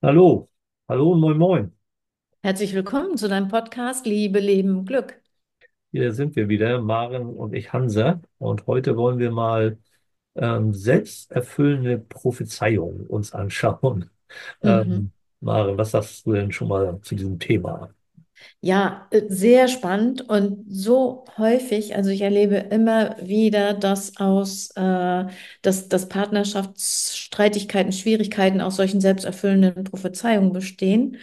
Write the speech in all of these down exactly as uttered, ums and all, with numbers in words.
Hallo, hallo und moin moin. Herzlich willkommen zu deinem Podcast Liebe, Leben, Glück. Hier sind wir wieder, Maren und ich, Hansa. Und heute wollen wir mal ähm, selbsterfüllende Prophezeiungen uns anschauen. Mhm. Ähm, Maren, was sagst du denn schon mal zu diesem Thema? Ja, äh, sehr spannend und so häufig, also ich erlebe immer wieder, dass aus, äh, dass, dass Partnerschaftsstreitigkeiten, Schwierigkeiten aus solchen selbsterfüllenden Prophezeiungen bestehen.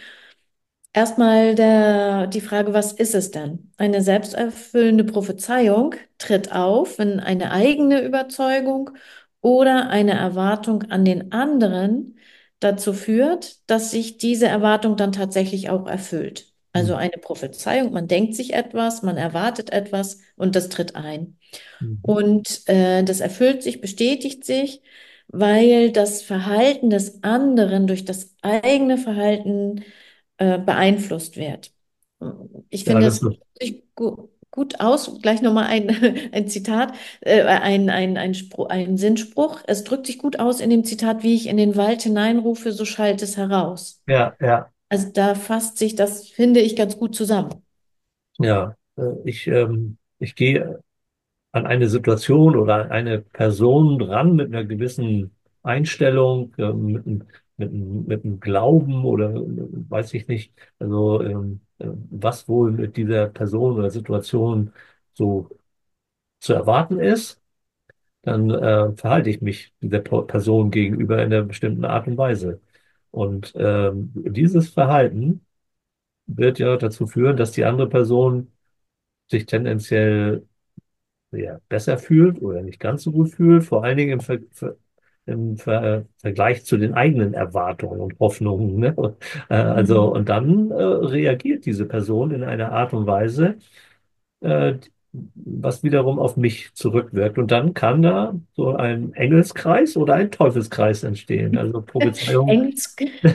Erstmal der, die Frage, was ist es denn? Eine selbsterfüllende Prophezeiung tritt auf, wenn eine eigene Überzeugung oder eine Erwartung an den anderen dazu führt, dass sich diese Erwartung dann tatsächlich auch erfüllt. Also Mhm. eine Prophezeiung, man denkt sich etwas, man erwartet etwas und das tritt ein. Mhm. Und äh, das erfüllt sich, bestätigt sich, weil das Verhalten des anderen durch das eigene Verhalten äh, beeinflusst wird. Ich Ja, finde, das es drückt ist, sich gu gut aus. Gleich nochmal ein, ein Zitat, äh, ein, ein, ein, Spruch, ein Sinnspruch. Es drückt sich gut aus in dem Zitat, wie ich in den Wald hineinrufe, so schallt es heraus. ja, ja, Also da fasst sich das, finde ich, ganz gut zusammen. ja. Äh, Ich, ähm, ich gehe an eine Situation oder an eine Person ran mit einer gewissen Einstellung, äh, mit, einem- mit, einem- mit einem Glauben oder äh, weiß ich nicht, also ähm, äh, was wohl mit dieser Person oder Situation so zu erwarten ist, dann äh, verhalte ich mich dieser Po- Person gegenüber in einer bestimmten Art und Weise. Und ähm, dieses Verhalten wird ja dazu führen, dass die andere Person sich tendenziell ja, besser fühlt oder nicht ganz so gut fühlt, vor allen Dingen im, Ver Ver im Ver Vergleich zu den eigenen Erwartungen und Hoffnungen. Ne? Äh, also, Mhm. und dann äh, reagiert diese Person in einer Art und Weise, äh, was wiederum auf mich zurückwirkt. Und dann kann da so ein Engelskreis oder ein Teufelskreis entstehen. Also Prophezeiung. Engels,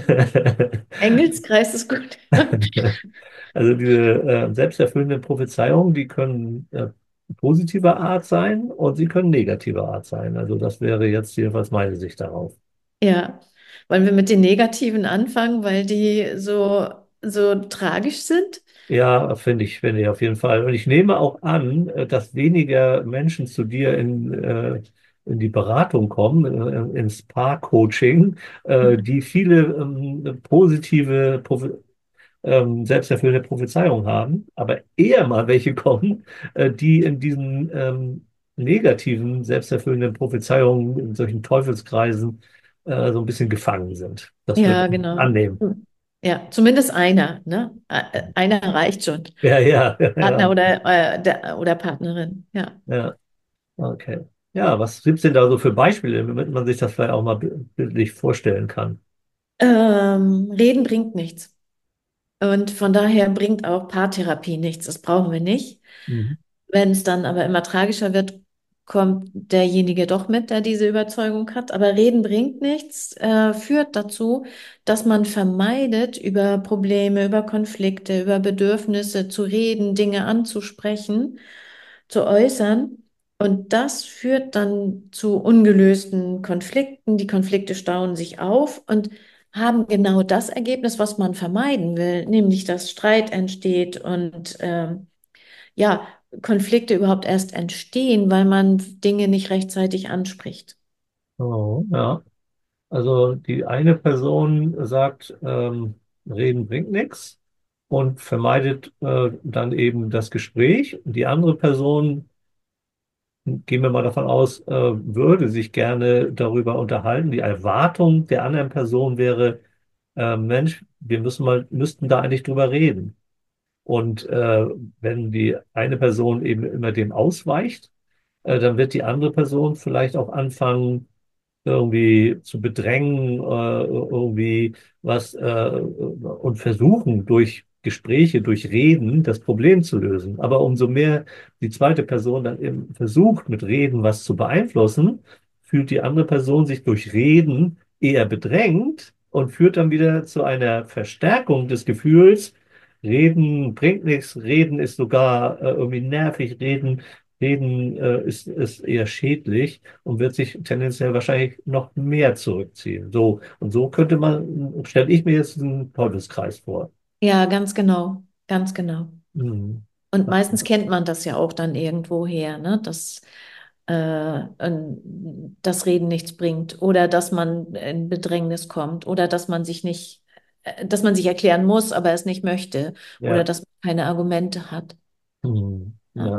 Engelskreis ist gut. Also diese äh, selbsterfüllenden Prophezeiungen, die können äh, positiver Art sein und sie können negativer Art sein. Also das wäre jetzt jedenfalls meine Sicht darauf. Ja, wollen wir mit den Negativen anfangen, weil die so, so tragisch sind? Ja, finde ich, finde ich auf jeden Fall. Und ich nehme auch an, äh, dass weniger Menschen zu dir in, äh, in die Beratung kommen, äh, ins Paar-Coaching, äh, die viele ähm, positive Prophe- ähm, selbsterfüllende Prophezeiungen haben, aber eher mal welche kommen, äh, die in diesen ähm, negativen, selbsterfüllenden Prophezeiungen, in solchen Teufelskreisen, äh, so ein bisschen gefangen sind. Das würde Ja, ich genau. annehmen. Ja, zumindest einer, ne? Ä- Einer reicht schon. Ja, ja, Partner ja, oder, äh, der, oder Partnerin, ja. ja, okay. Ja, was gibt's denn da so für Beispiele, damit man sich das vielleicht auch mal bildlich vorstellen kann? Ähm, reden bringt nichts. Und von daher bringt auch Paartherapie nichts. Das brauchen wir nicht. Mhm. Wenn es dann aber immer tragischer wird, kommt derjenige doch mit, der diese Überzeugung hat. Aber reden bringt nichts, äh, führt dazu, dass man vermeidet, über Probleme, über Konflikte, über Bedürfnisse zu reden, Dinge anzusprechen, zu äußern. Und das führt dann zu ungelösten Konflikten. Die Konflikte stauen sich auf und haben genau das Ergebnis, was man vermeiden will, nämlich dass Streit entsteht und ähm, ja, Konflikte überhaupt erst entstehen, weil man Dinge nicht rechtzeitig anspricht. Oh, ja. Also die eine Person sagt, ähm, Reden bringt nichts und vermeidet äh, dann eben das Gespräch. Die andere Person, gehen wir mal davon aus, äh, würde sich gerne darüber unterhalten. Die Erwartung der anderen Person wäre, äh, Mensch, wir müssen mal, müssten da eigentlich drüber reden. Und äh, wenn die eine Person eben immer dem ausweicht, äh, dann wird die andere Person vielleicht auch anfangen, irgendwie zu bedrängen, äh, irgendwie was äh, und versuchen durch Gespräche, durch Reden das Problem zu lösen. Aber umso mehr die zweite Person dann eben versucht, mit Reden was zu beeinflussen, fühlt die andere Person sich durch Reden eher bedrängt und führt dann wieder zu einer Verstärkung des Gefühls, Reden bringt nichts, Reden ist sogar äh, irgendwie nervig, Reden Reden äh, ist, ist eher schädlich und wird sich tendenziell wahrscheinlich noch mehr zurückziehen. So, und so könnte man, stelle ich mir jetzt einen Teufelskreis vor. Ja, ganz genau, ganz genau. Mhm. Und meistens kennt man das ja auch dann irgendwo her, ne? Dass äh, ein- das Reden nichts bringt oder dass man in Bedrängnis kommt oder dass man sich nicht, äh, dass man sich erklären muss, aber es nicht möchte oder Ja. dass man keine Argumente hat. Mhm. Ja. Ja.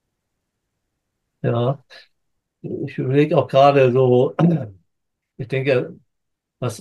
Ja. Ich überlege auch gerade so, ich denke, was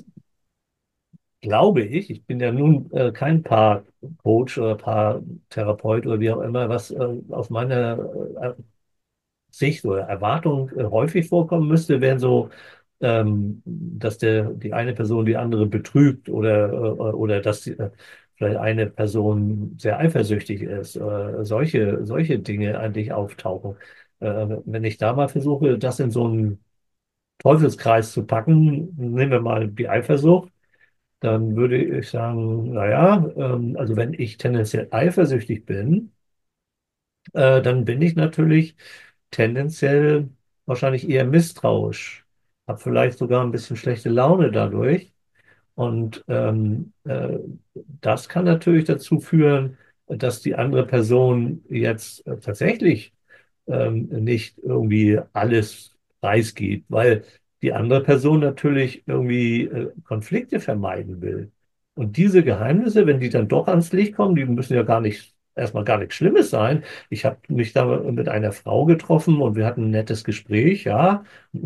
glaube ich, ich bin ja nun äh, kein Paar-Coach oder Paar-Therapeut oder wie auch immer, was äh, aus meiner äh, Sicht oder Erwartung äh, häufig vorkommen müsste, wären so, ähm, dass der, die eine Person die andere betrügt oder, äh, oder dass die, äh, vielleicht eine Person sehr eifersüchtig ist. Äh, solche, solche Dinge eigentlich auftauchen. Äh, wenn ich da mal versuche, das in so einen Teufelskreis zu packen, nehmen wir mal die Eifersucht, dann würde ich sagen, naja, ähm, also wenn ich tendenziell eifersüchtig bin, äh, dann bin ich natürlich tendenziell wahrscheinlich eher misstrauisch, habe vielleicht sogar ein bisschen schlechte Laune dadurch. Und ähm, äh, das kann natürlich dazu führen, dass die andere Person jetzt äh, tatsächlich ähm, nicht irgendwie alles preisgibt, weil die andere Person natürlich irgendwie äh, Konflikte vermeiden will. Und diese Geheimnisse, wenn die dann doch ans Licht kommen, die müssen ja gar nicht, erstmal gar nichts Schlimmes sein. Ich habe mich da mit einer Frau getroffen und wir hatten ein nettes Gespräch, ja.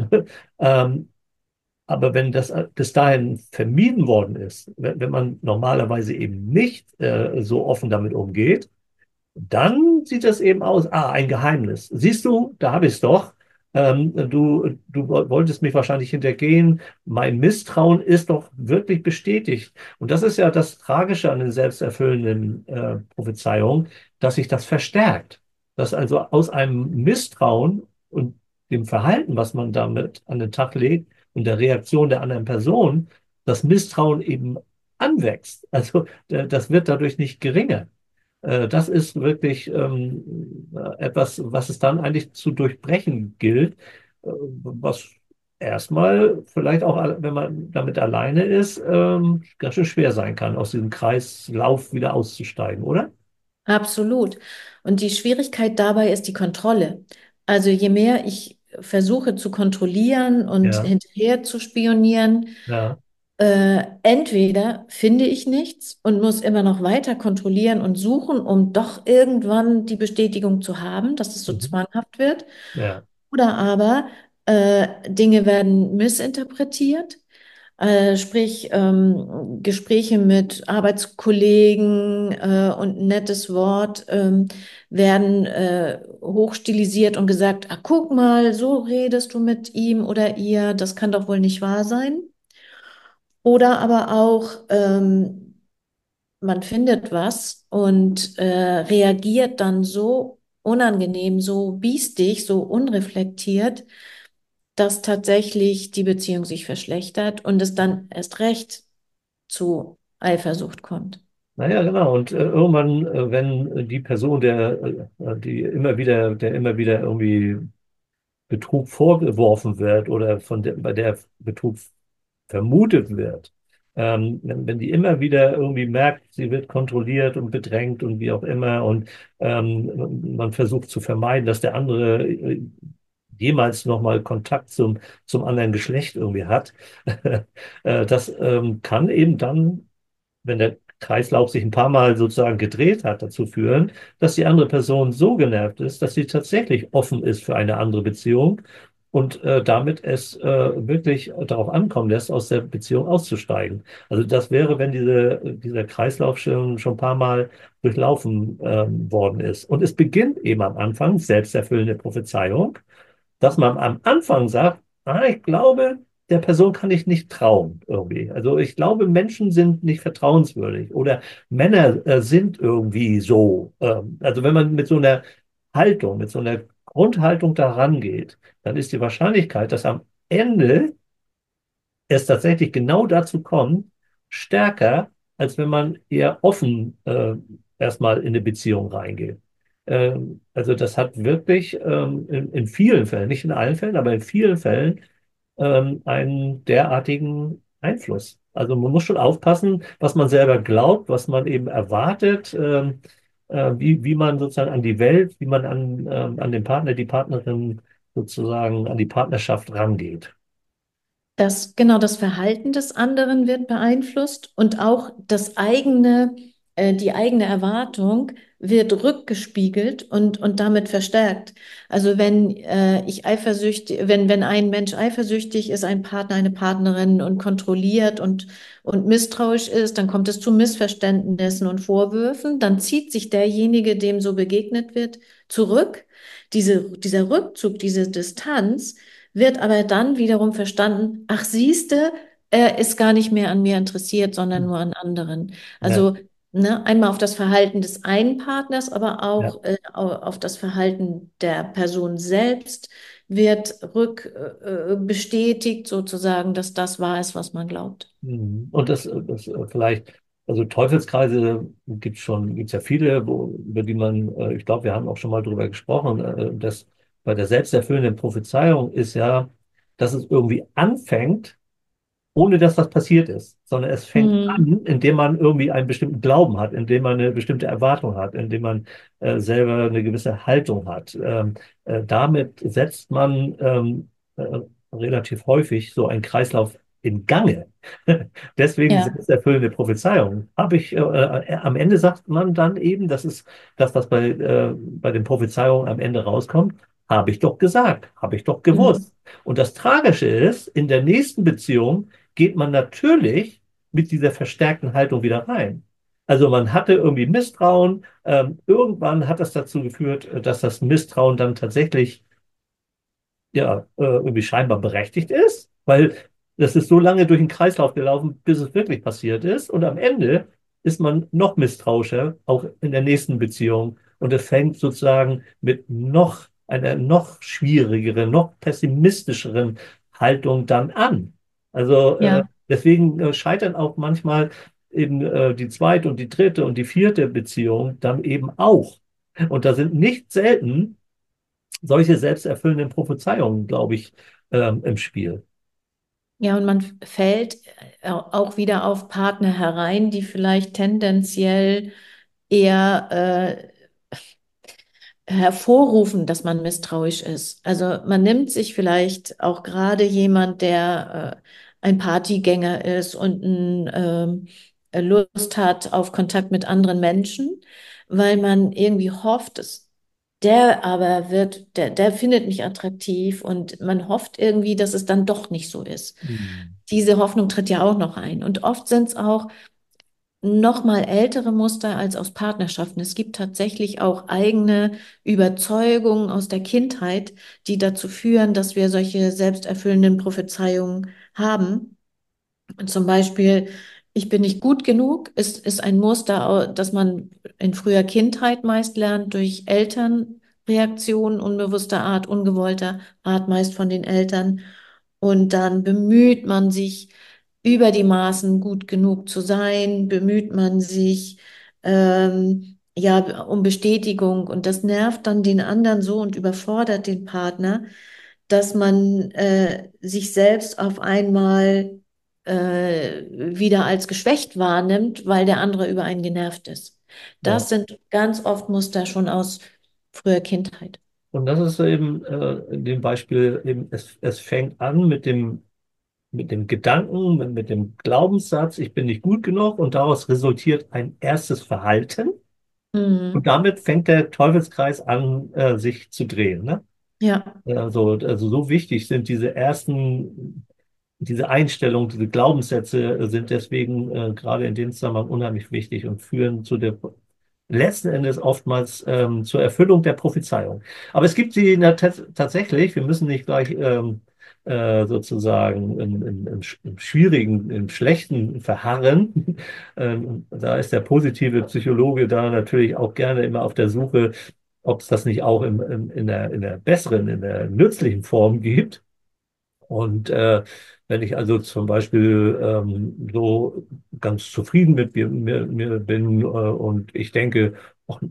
ähm, aber wenn das bis dahin vermieden worden ist, wenn, wenn man normalerweise eben nicht äh, so offen damit umgeht, dann sieht das eben aus, ah, ein Geheimnis. Siehst du, da habe ich es doch. Ähm, du, du wolltest mich wahrscheinlich hintergehen. Mein Misstrauen ist doch wirklich bestätigt. Und das ist ja das Tragische an den selbsterfüllenden äh, Prophezeiungen, dass sich das verstärkt. Dass also aus einem Misstrauen und dem Verhalten, was man damit an den Tag legt und der Reaktion der anderen Person, das Misstrauen eben anwächst. Also äh, das wird dadurch nicht geringer. Äh, Das ist wirklich ähm, äh, etwas, was es dann eigentlich zu durchbrechen gilt, äh, was erstmal vielleicht auch, alle- wenn man damit alleine ist, ähm, ganz schön schwer sein kann, aus diesem Kreislauf wieder auszusteigen, oder? Absolut. Und die Schwierigkeit dabei ist die Kontrolle. Also je mehr ich versuche zu kontrollieren und Ja, hinterher zu spionieren, ja, Äh, entweder finde ich nichts und muss immer noch weiter kontrollieren und suchen, um doch irgendwann die Bestätigung zu haben, dass es so mhm. zwanghaft wird. Ja, Oder aber äh, Dinge werden missinterpretiert, äh, sprich ähm, Gespräche mit Arbeitskollegen äh, und ein nettes Wort ähm, werden äh, hochstilisiert und gesagt, ah, guck mal, so redest du mit ihm oder ihr, das kann doch wohl nicht wahr sein. Oder aber auch, ähm, man findet was und äh, reagiert dann so unangenehm, so biestig, so unreflektiert, dass tatsächlich die Beziehung sich verschlechtert und es dann erst recht zu Eifersucht kommt. naja, genau. Und äh, irgendwann, äh, wenn die Person, der, äh, die immer wieder, der immer wieder irgendwie Betrug vorgeworfen wird oder von der, bei der Betrug vermutet wird, ähm, wenn, wenn die immer wieder irgendwie merkt, sie wird kontrolliert und bedrängt und wie auch immer und ähm, man versucht zu vermeiden, dass der andere äh, jemals nochmal Kontakt zum, zum anderen Geschlecht irgendwie hat, äh, das ähm, kann eben dann, wenn der Kreislauf sich ein paar Mal sozusagen gedreht hat, dazu führen, dass die andere Person so genervt ist, dass sie tatsächlich offen ist für eine andere Beziehung und äh, damit es äh, wirklich darauf ankommen lässt, aus der Beziehung auszusteigen. Also das wäre, wenn diese, dieser Kreislauf schon, schon ein paar Mal durchlaufen ähm, worden ist. Und es beginnt eben am Anfang, selbsterfüllende Prophezeiung, dass man am Anfang sagt, ah, ich glaube, der Person kann ich nicht trauen irgendwie. Also ich glaube, Menschen sind nicht vertrauenswürdig oder Männer äh, sind irgendwie so. Ähm, also wenn man mit so einer Haltung, mit so einer Grundhaltung da rangeht, dann ist die Wahrscheinlichkeit, dass am Ende es tatsächlich genau dazu kommt, stärker, als wenn man eher offen äh, erstmal in eine Beziehung reingeht. Ähm, also das hat wirklich ähm, in, in vielen Fällen, nicht in allen Fällen, aber in vielen Fällen ähm, einen derartigen Einfluss. Also man muss schon aufpassen, was man selber glaubt, was man eben erwartet, ähm, äh, wie, wie man sozusagen an die Welt, wie man an, ähm, an den Partner, die Partnerin sozusagen an die Partnerschaft rangeht. Das, genau, das Verhalten des anderen wird beeinflusst und auch das eigene, äh, die eigene Erwartung wird rückgespiegelt und, und damit verstärkt. Also wenn äh, ich eifersüchtig, wenn, wenn ein Mensch eifersüchtig ist, ein Partner, eine Partnerin und kontrolliert und, und misstrauisch ist, dann kommt es zu Missverständnissen und Vorwürfen, dann zieht sich derjenige, dem so begegnet wird, zurück. Diese, dieser Rückzug, diese Distanz wird aber dann wiederum verstanden, ach siehste, er ist gar nicht mehr an mir interessiert, sondern nur an anderen. Ja, Also ne, einmal auf das Verhalten des einen Partners, aber ja. auch äh, au- auf das Verhalten der Person selbst wird rück äh, äh, bestätigt sozusagen, dass das wahr ist, was man glaubt. Mhm. Und das, das äh, vielleicht, also Teufelskreise gibt es schon, gibt es ja viele, wo, über die man, äh, ich glaube, wir haben auch schon mal drüber gesprochen, äh, dass bei der selbsterfüllenden Prophezeiung ist ja, dass es irgendwie anfängt, ohne dass das passiert ist, sondern es fängt Mhm. an, indem man irgendwie einen bestimmten Glauben hat, indem man eine bestimmte Erwartung hat, indem man äh, selber eine gewisse Haltung hat. Ähm, äh, damit setzt man ähm, äh, relativ häufig so einen Kreislauf in Gange. Deswegen Ja. selbsterfüllende Prophezeiung. Habe ich, äh, äh, am Ende sagt man dann eben, das ist das, was bei, äh, bei den Prophezeiungen am Ende rauskommt, habe ich doch gesagt, habe ich doch Mhm. gewusst. Und das Tragische ist, in der nächsten Beziehung geht man natürlich mit dieser verstärkten Haltung wieder rein. Also man hatte irgendwie Misstrauen. Ähm, irgendwann hat das dazu geführt, äh, dass das Misstrauen dann tatsächlich ja äh, irgendwie scheinbar berechtigt ist, weil das ist so lange durch den Kreislauf gelaufen, bis es wirklich passiert ist. Und am Ende ist man noch misstrauischer, auch in der nächsten Beziehung. Und es fängt sozusagen mit noch einer noch schwierigeren, noch pessimistischeren Haltung dann an. Also äh, Ja. deswegen äh, scheitern auch manchmal eben äh, die zweite und die dritte und die vierte Beziehung dann eben auch. Und da sind nicht selten solche selbsterfüllenden Prophezeiungen, glaube ich, ähm, im Spiel. Ja, und man fällt äh, auch wieder auf Partner herein, die vielleicht tendenziell eher äh, hervorrufen, dass man misstrauisch ist. Also man nimmt sich vielleicht auch gerade jemand, der äh, ein Partygänger ist und ein, ähm, äh, Lust hat auf Kontakt mit anderen Menschen, weil man irgendwie hofft, dass der aber wird, der, der findet mich attraktiv und man hofft irgendwie, dass es dann doch nicht so ist. Hm. Diese Hoffnung tritt ja auch noch ein. Und oft sind es auch noch mal ältere Muster als aus Partnerschaften. Es gibt tatsächlich auch eigene Überzeugungen aus der Kindheit, die dazu führen, dass wir solche selbsterfüllenden Prophezeiungen haben. Zum Beispiel, ich bin nicht gut genug, ist, ist ein Muster, au- das man in früher Kindheit meist lernt durch Elternreaktionen unbewusster Art, ungewollter Art, meist von den Eltern. Und dann bemüht man sich, über die Maßen gut genug zu sein, bemüht man sich, ähm, ja, um Bestätigung. Und das nervt dann den anderen so und überfordert den Partner, dass man äh, sich selbst auf einmal äh, wieder als geschwächt wahrnimmt, weil der andere über einen genervt ist. Ja. Das sind ganz oft Muster schon aus früher Kindheit. Und das ist eben äh, in dem Beispiel eben, es, es fängt an mit dem, mit dem Gedanken, mit, mit dem Glaubenssatz, ich bin nicht gut genug und daraus resultiert ein erstes Verhalten und Mhm. damit fängt der Teufelskreis an, äh, sich zu drehen. Ne? Ja, Also, also so wichtig sind diese ersten, diese Einstellungen, diese Glaubenssätze äh, sind deswegen äh, gerade in dem Zusammenhang unheimlich wichtig und führen zu der letzten Endes oftmals ähm, zur Erfüllung der Prophezeiung. Aber es gibt sie na, tats- tatsächlich, wir müssen nicht gleich ähm, äh, sozusagen im, im, im, sch- im Schwierigen, im Schlechten verharren. Ähm, da ist der positive Psychologe da natürlich auch gerne immer auf der Suche, ob es das nicht auch im, im, in der, in der besseren, in der nützlichen Form gibt. Und äh, wenn ich also zum Beispiel ähm, so ganz zufrieden mit mir, mir, mir bin äh, und ich denke, ach,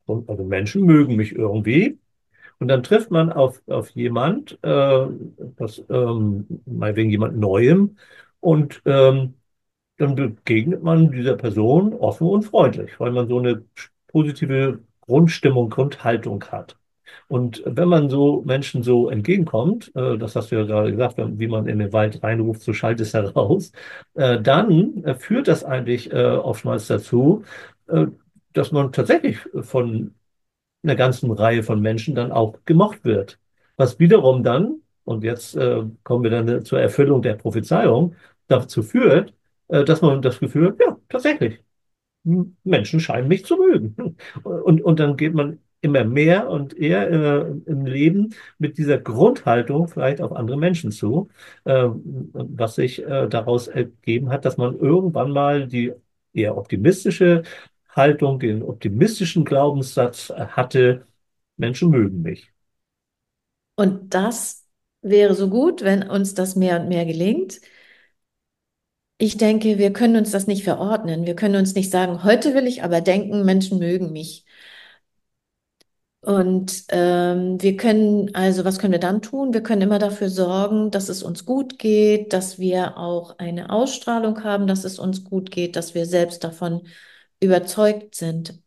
Und also Menschen mögen mich irgendwie. Und dann trifft man auf, auf jemand, äh, das, ähm, meinetwegen jemand Neuem, und ähm, dann begegnet man dieser Person offen und freundlich, weil man so eine positive Grundstimmung, Grundhaltung hat. Und wenn man so Menschen so entgegenkommt, äh, das hast du ja gerade gesagt, wenn- wie man in den Wald reinruft, so schallt es heraus, äh, dann äh, führt das eigentlich äh, oftmals dazu, äh, dass man tatsächlich von einer ganzen Reihe von Menschen dann auch gemocht wird. Was wiederum dann, und jetzt äh, kommen wir dann zur Erfüllung der Prophezeiung, dazu führt, äh, dass man das Gefühl hat, ja, tatsächlich, M- Menschen scheinen mich zu mögen. Und, und dann geht man immer mehr und eher äh, im Leben mit dieser Grundhaltung vielleicht auf andere Menschen zu, äh, was sich äh, daraus ergeben hat, dass man irgendwann mal die eher optimistische Haltung, den optimistischen Glaubenssatz äh, hatte, Menschen mögen mich. Und das wäre so gut, wenn uns das mehr und mehr gelingt. Ich denke, wir können uns das nicht verordnen. Wir können uns nicht sagen, heute will ich aber denken, Menschen mögen mich. Und ähm, wir können, also was können wir dann tun? Wir können immer dafür sorgen, dass es uns gut geht, dass wir auch eine Ausstrahlung haben, dass es uns gut geht, dass wir selbst davon überzeugt sind.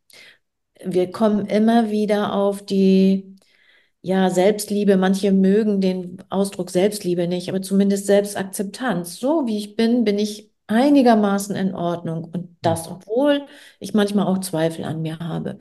Wir kommen immer wieder auf die, ja, Selbstliebe. Manche mögen den Ausdruck Selbstliebe nicht, aber zumindest Selbstakzeptanz. So wie ich bin, bin ich einigermaßen in Ordnung. Und das, obwohl ich manchmal auch Zweifel an mir habe.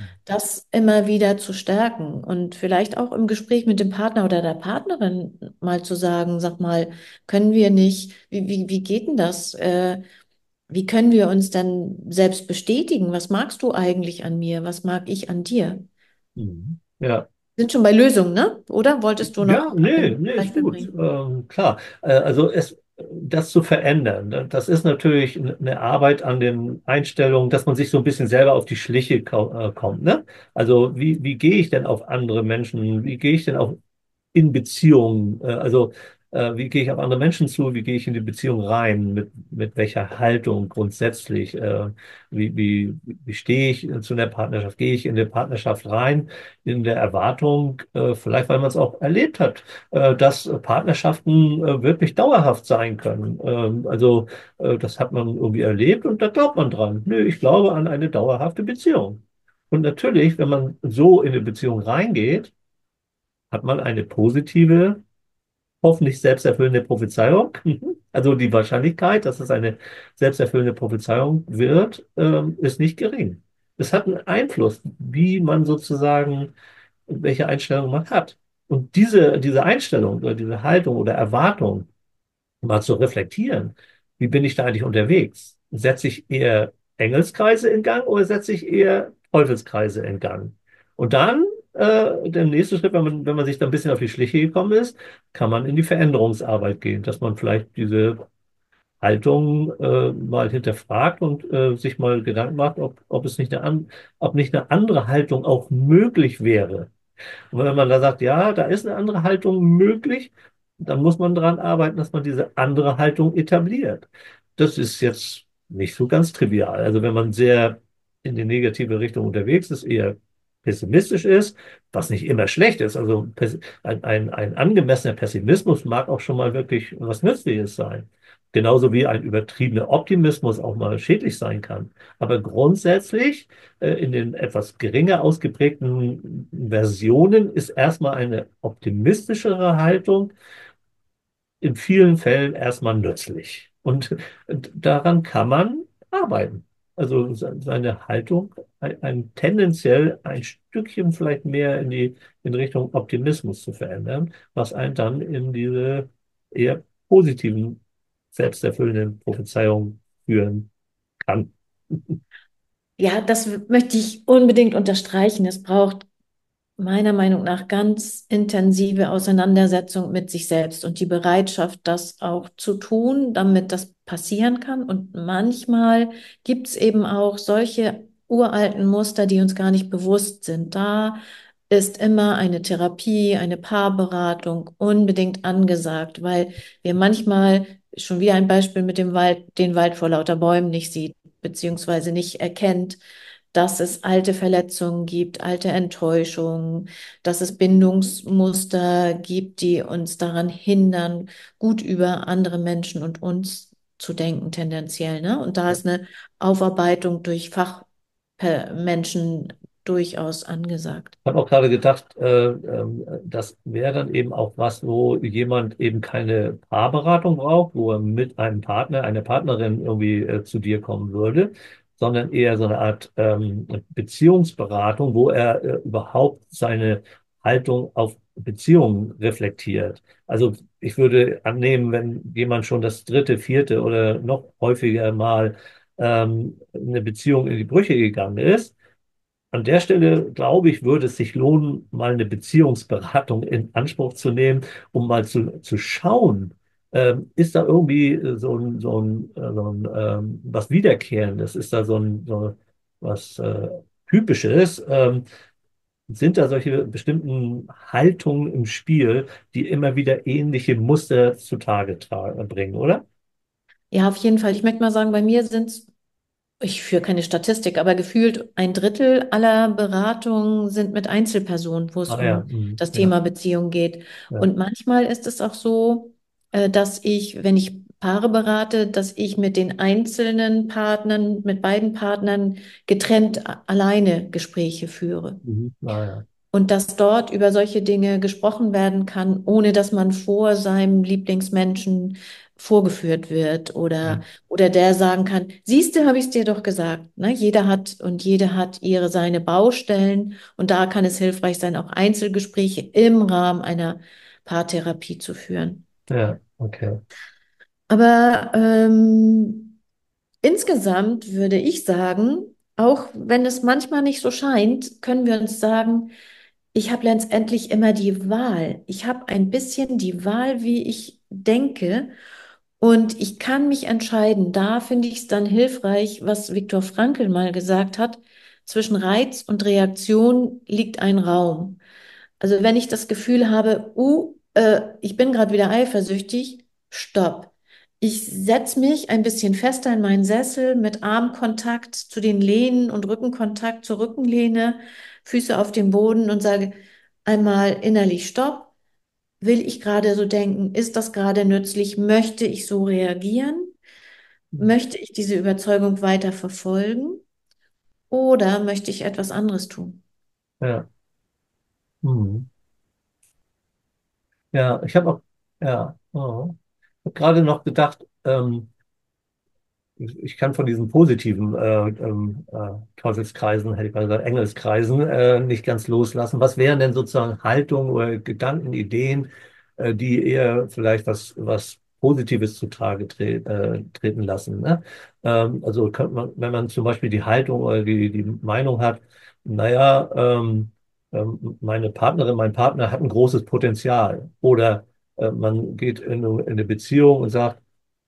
Das immer wieder zu stärken und vielleicht auch im Gespräch mit dem Partner oder der Partnerin mal zu sagen, sag mal, können wir nicht, wie, wie, wie geht denn das? Äh, wie können wir uns denn selbst bestätigen? Was magst du eigentlich an mir? Was mag ich an dir? Mhm. Ja. Sind schon bei Lösungen, ne? Oder wolltest du noch Ja, nee, ein nee, ist Beispiel gut. bringen? Ähm, klar. Äh, also es, das zu verändern, ne, das ist natürlich eine Arbeit an den Einstellungen, dass man sich so ein bisschen selber auf die Schliche ko äh, kommt, ne? Also wie, wie gehe ich denn auf andere Menschen? Wie gehe ich denn auf in Beziehungen, äh, also äh, wie gehe ich auf andere Menschen zu, wie gehe ich in die Beziehung rein, mit, mit welcher Haltung grundsätzlich, äh, wie, wie, wie stehe ich zu einer Partnerschaft, gehe ich in eine Partnerschaft rein, in der Erwartung, äh, vielleicht weil man es auch erlebt hat, äh, dass Partnerschaften äh, wirklich dauerhaft sein können. Ähm, also äh, das hat man irgendwie erlebt und da glaubt man dran. Nö, ich glaube an eine dauerhafte Beziehung. Und natürlich, wenn man so in eine Beziehung reingeht, hat man eine positive, hoffentlich selbsterfüllende Prophezeiung. Also die Wahrscheinlichkeit, dass es eine selbsterfüllende Prophezeiung wird, ähm, ist nicht gering. Es hat einen Einfluss, wie man sozusagen, welche Einstellung man hat. Und diese, diese Einstellung oder diese Haltung oder Erwartung, mal zu reflektieren, wie bin ich da eigentlich unterwegs? Setze ich eher Engelskreise in Gang oder setze ich eher Teufelskreise in Gang? Und dann, äh, der nächste Schritt, wenn man, wenn man sich da ein bisschen auf die Schliche gekommen ist, kann man in die Veränderungsarbeit gehen, dass man vielleicht diese Haltung äh, mal hinterfragt und äh, sich mal Gedanken macht, ob, ob es nicht eine, an, ob nicht eine andere Haltung auch möglich wäre. Und wenn man da sagt, ja, da ist eine andere Haltung möglich, dann muss man daran arbeiten, dass man diese andere Haltung etabliert. Das ist jetzt nicht so ganz trivial. Also wenn man sehr in die negative Richtung unterwegs ist, eher pessimistisch ist, was nicht immer schlecht ist. Also pes- ein, ein, ein angemessener Pessimismus mag auch schon mal wirklich was Nützliches sein. Genauso wie ein übertriebener Optimismus auch mal schädlich sein kann. Aber grundsätzlich äh, in den etwas geringer ausgeprägten Versionen ist erstmal eine optimistischere Haltung in vielen Fällen erstmal nützlich. Und daran kann man arbeiten. Also se- seine Haltung ein, ein tendenziell ein Stückchen vielleicht mehr in die in Richtung Optimismus zu verändern, was einen dann in diese eher positiven, selbsterfüllenden Prophezeiungen führen kann. Ja, das möchte ich unbedingt unterstreichen. Es braucht meiner Meinung nach ganz intensive Auseinandersetzung mit sich selbst und die Bereitschaft, das auch zu tun, damit das passieren kann. Und manchmal gibt es eben auch solche uralten Muster, die uns gar nicht bewusst sind. Da ist immer eine Therapie, eine Paarberatung unbedingt angesagt, weil wir manchmal schon wie ein Beispiel mit dem Wald, den Wald vor lauter Bäumen nicht sieht, beziehungsweise nicht erkennt, dass es alte Verletzungen gibt, alte Enttäuschungen, dass es Bindungsmuster gibt, die uns daran hindern, gut über andere Menschen und uns zu denken, tendenziell, ne? Und da ist eine Aufarbeitung durch Fachmenschen durchaus angesagt. Ich habe auch gerade gedacht, äh, ähm, das wäre dann eben auch was, wo jemand eben keine Paarberatung braucht, wo er mit einem Partner, einer Partnerin irgendwie äh, zu dir kommen würde, sondern eher so eine Art ähm, Beziehungsberatung, wo er äh, überhaupt seine Haltung auf Beziehungen reflektiert. Also ich würde annehmen, wenn jemand schon das dritte, vierte oder noch häufiger mal ähm, eine Beziehung in die Brüche gegangen ist, an der Stelle, glaube ich, würde es sich lohnen, mal eine Beziehungsberatung in Anspruch zu nehmen, um mal zu, zu schauen, ähm, ist da irgendwie so ein, so ein, äh, so ein ähm, was Wiederkehrendes, ist da so ein, so was äh, Typisches, ähm, sind da solche bestimmten Haltungen im Spiel, die immer wieder ähnliche Muster zutage tra- bringen, oder? Ja, auf jeden Fall. Ich möchte mal sagen, bei mir sind es, ich führe keine Statistik, aber gefühlt ein Drittel aller Beratungen sind mit Einzelpersonen, wo es Ah ja, um hm, das ja, Thema Beziehung geht. ja, Und manchmal ist es auch so, äh, dass ich, wenn ich Paare berate, dass ich mit den einzelnen Partnern, mit beiden Partnern getrennt a- alleine Gespräche führe. mhm, ah ja, Und dass dort über solche Dinge gesprochen werden kann, ohne dass man vor seinem Lieblingsmenschen vorgeführt wird oder, hm, oder der sagen kann, siehst du, habe ich es dir doch gesagt. Ne? Jeder hat und jede hat ihre seine Baustellen und da kann es hilfreich sein, auch Einzelgespräche im Rahmen einer Paartherapie zu führen. ja, okay. Aber ähm, insgesamt würde ich sagen, auch wenn es manchmal nicht so scheint, können wir uns sagen, ich habe letztendlich immer die Wahl. Ich habe ein bisschen die Wahl, wie ich denke. Und ich kann mich entscheiden. Da finde ich es dann hilfreich, was Viktor Frankl mal gesagt hat. Zwischen Reiz und Reaktion liegt ein Raum. Also wenn ich das Gefühl habe, uh, äh, ich bin gerade wieder eifersüchtig, stopp. Ich setze mich ein bisschen fester in meinen Sessel mit Armkontakt zu den Lehnen und Rückenkontakt zur Rückenlehne, Füße auf dem Boden und sage einmal innerlich stopp. Will ich gerade so denken? Ist das gerade nützlich? Möchte ich so reagieren? Hm, Möchte ich diese Überzeugung weiter verfolgen? Oder möchte ich etwas anderes tun? ja. Hm. Ja, ich habe auch, ja, oh. Ich habe gerade noch gedacht, ähm, ich kann von diesen positiven äh, ähm, äh, Teufelskreisen, hätte ich mal gesagt, Engelskreisen, äh, nicht ganz loslassen. Was wären denn sozusagen Haltungen oder Gedanken, Ideen, äh, die eher vielleicht was, was Positives zutage tre äh, treten lassen? Ne? Ähm, also könnte man, wenn man zum Beispiel die Haltung oder die, die Meinung hat, naja, ähm, ähm, meine Partnerin, mein Partner hat ein großes Potenzial. Oder äh, man geht in eine, in eine Beziehung und sagt,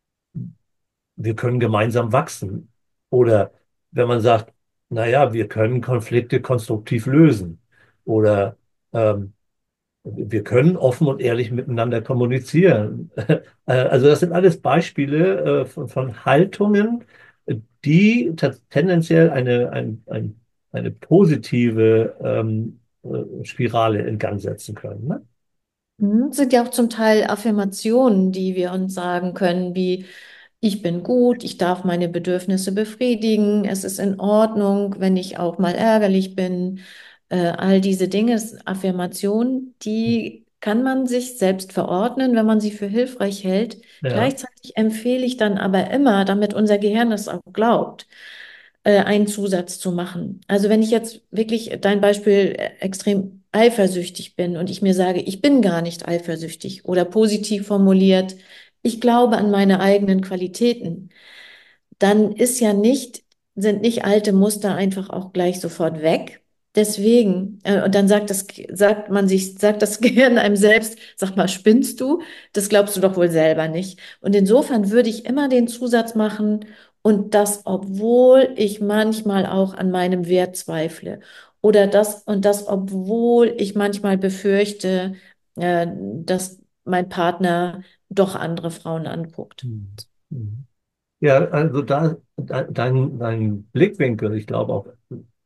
wir können gemeinsam wachsen. Oder wenn man sagt, naja, wir können Konflikte konstruktiv lösen. Oder ähm, wir können offen und ehrlich miteinander kommunizieren. Äh, Also das sind alles Beispiele äh, von, von Haltungen, die tats- tendenziell eine, ein, ein, eine positive ähm, äh, Spirale in Gang setzen können. Ne? Mhm. Sind ja auch zum Teil Affirmationen, die wir uns sagen können, wie ich bin gut, ich darf meine Bedürfnisse befriedigen, es ist in Ordnung, wenn ich auch mal ärgerlich bin. Äh, all diese Dinge, Affirmationen, die kann man sich selbst verordnen, wenn man sie für hilfreich hält. Ja, Gleichzeitig empfehle ich dann aber immer, damit unser Gehirn das auch glaubt, äh, einen Zusatz zu machen. Also wenn ich jetzt wirklich dein Beispiel äh, extrem eifersüchtig bin und ich mir sage, ich bin gar nicht eifersüchtig oder positiv formuliert, ich glaube an meine eigenen Qualitäten, dann ist ja nicht, sind nicht alte Muster einfach auch gleich sofort weg. Deswegen, äh, und dann sagt das, sagt man sich, sagt das Gehirn einem selbst, sag mal, spinnst du? Das glaubst du doch wohl selber nicht. Und insofern würde ich immer den Zusatz machen, und das, obwohl ich manchmal auch an meinem Wert zweifle. Oder das, und das, obwohl ich manchmal befürchte, äh, dass mein Partner doch andere Frauen anguckt. hm. Hm. Ja, also da, da dein, dein Blickwinkel, ich glaube auch.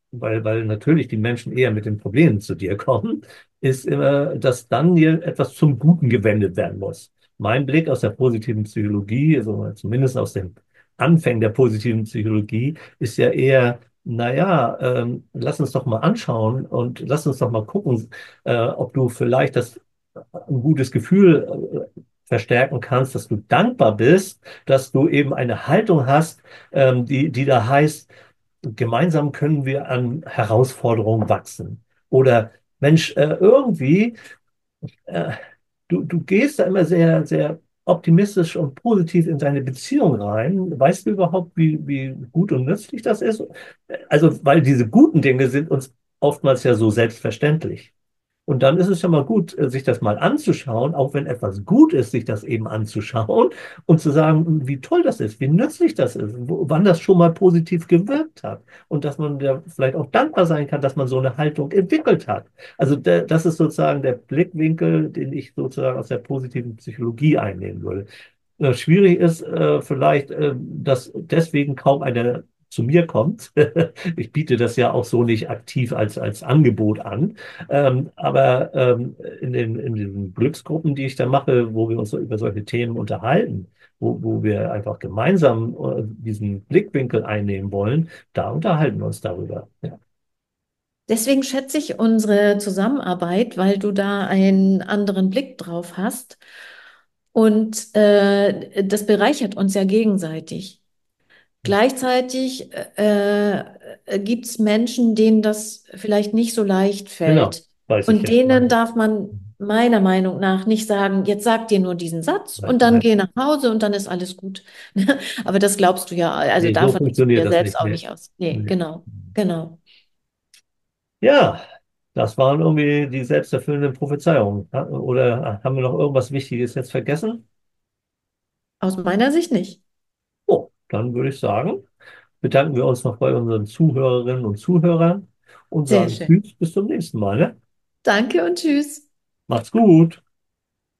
weil, weil natürlich die Menschen eher mit den Problemen zu dir kommen, ist immer, dass dann dir etwas zum Guten gewendet werden muss. Mein Blick aus der positiven Psychologie, also zumindest aus den Anfängen der positiven Psychologie, ist ja eher, naja, ähm, lass uns doch mal anschauen und lass uns doch mal gucken, äh, ob du vielleicht das ein gutes Gefühl äh, verstärken kannst, dass du dankbar bist, dass du eben eine Haltung hast, ähm, die, die da heißt, gemeinsam können wir an Herausforderungen wachsen. Oder Mensch, äh, irgendwie, äh, du, du gehst da immer sehr, sehr optimistisch und positiv in deine Beziehung rein. Weißt du überhaupt, wie, wie gut und nützlich das ist? Also, weil diese guten Dinge sind uns oftmals ja so selbstverständlich. Und dann ist es ja mal gut, äh, sich das mal anzuschauen, auch wenn etwas gut ist, sich das eben anzuschauen und zu sagen, wie toll das ist, wie nützlich das ist, wo, wann das schon mal positiv gewirkt hat und dass man ja vielleicht auch dankbar sein kann, dass man so eine Haltung entwickelt hat. Also der, das ist sozusagen der Blickwinkel, den ich sozusagen aus der positiven Psychologie einnehmen würde. Äh, Schwierig ist äh, vielleicht, äh, dass deswegen kaum einer zu mir kommt. Ich biete das ja auch so nicht aktiv als, als Angebot an. Ähm, aber ähm, in den, in den Glücksgruppen, die ich da mache, wo wir uns so über solche Themen unterhalten, wo, wo wir einfach gemeinsam äh, diesen Blickwinkel einnehmen wollen, da unterhalten wir uns darüber. Ja, Deswegen schätze ich unsere Zusammenarbeit, weil du da einen anderen Blick drauf hast. Und äh, das bereichert uns ja gegenseitig. Gleichzeitig äh, äh, gibt es Menschen, denen das vielleicht nicht so leicht genau, fällt. weiß ich Und ja. denen darf man meiner Meinung nach nicht sagen, jetzt sag dir nur diesen Satz Nein, und dann nein. geh nach Hause und dann ist alles gut. Aber das glaubst du ja, also Nee, so davon gehst du funktioniert ja das selbst nicht. auch Nee. nicht aus. Nee, Nee. genau, genau. Ja, das waren irgendwie die selbsterfüllenden Prophezeiungen. Ha- Oder haben wir noch irgendwas Wichtiges jetzt vergessen? Aus meiner Sicht nicht. Oh, dann würde ich sagen, bedanken wir uns noch bei unseren Zuhörerinnen und Zuhörern und Sehr sagen schön. Tschüss, bis zum nächsten Mal. Ne? Danke und tschüss. Macht's gut.